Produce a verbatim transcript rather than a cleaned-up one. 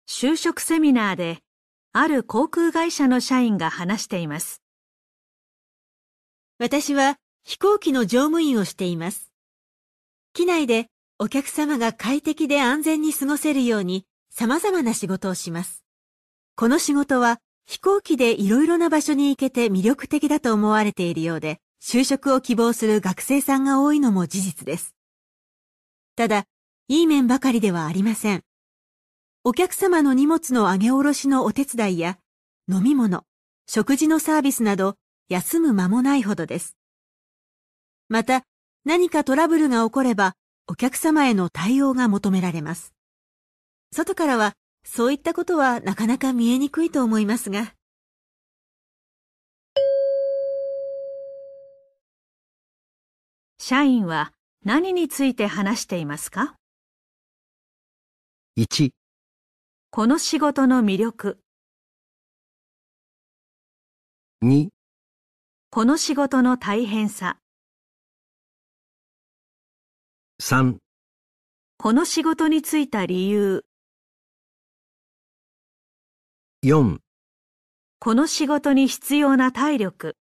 就職セミナーで、ある航空会社の社員が話しています。 私は飛行機の乗務員をしています。機内でお客様が快適で安全に過ごせるように様々な仕事をします。この仕事は飛行機でいろいろな場所に行けて魅力的だと思われているようで、就職を希望する学生さんが多いのも事実です。ただ、いい面ばかりではありません。お客様の荷物の上げ下ろしのお手伝いや、飲み物、食事のサービスなど、休む間もないほどです。また、何かトラブルが起これば、お客様への対応が求められます。外からは、そういったことはなかなか見えにくいと思いますが。 社員は何について話していますか？ いち、 この仕事の魅力。 に、 この仕事の大変さ。 さん、 この仕事に就いた理由。 よん、 この仕事に必要な体力。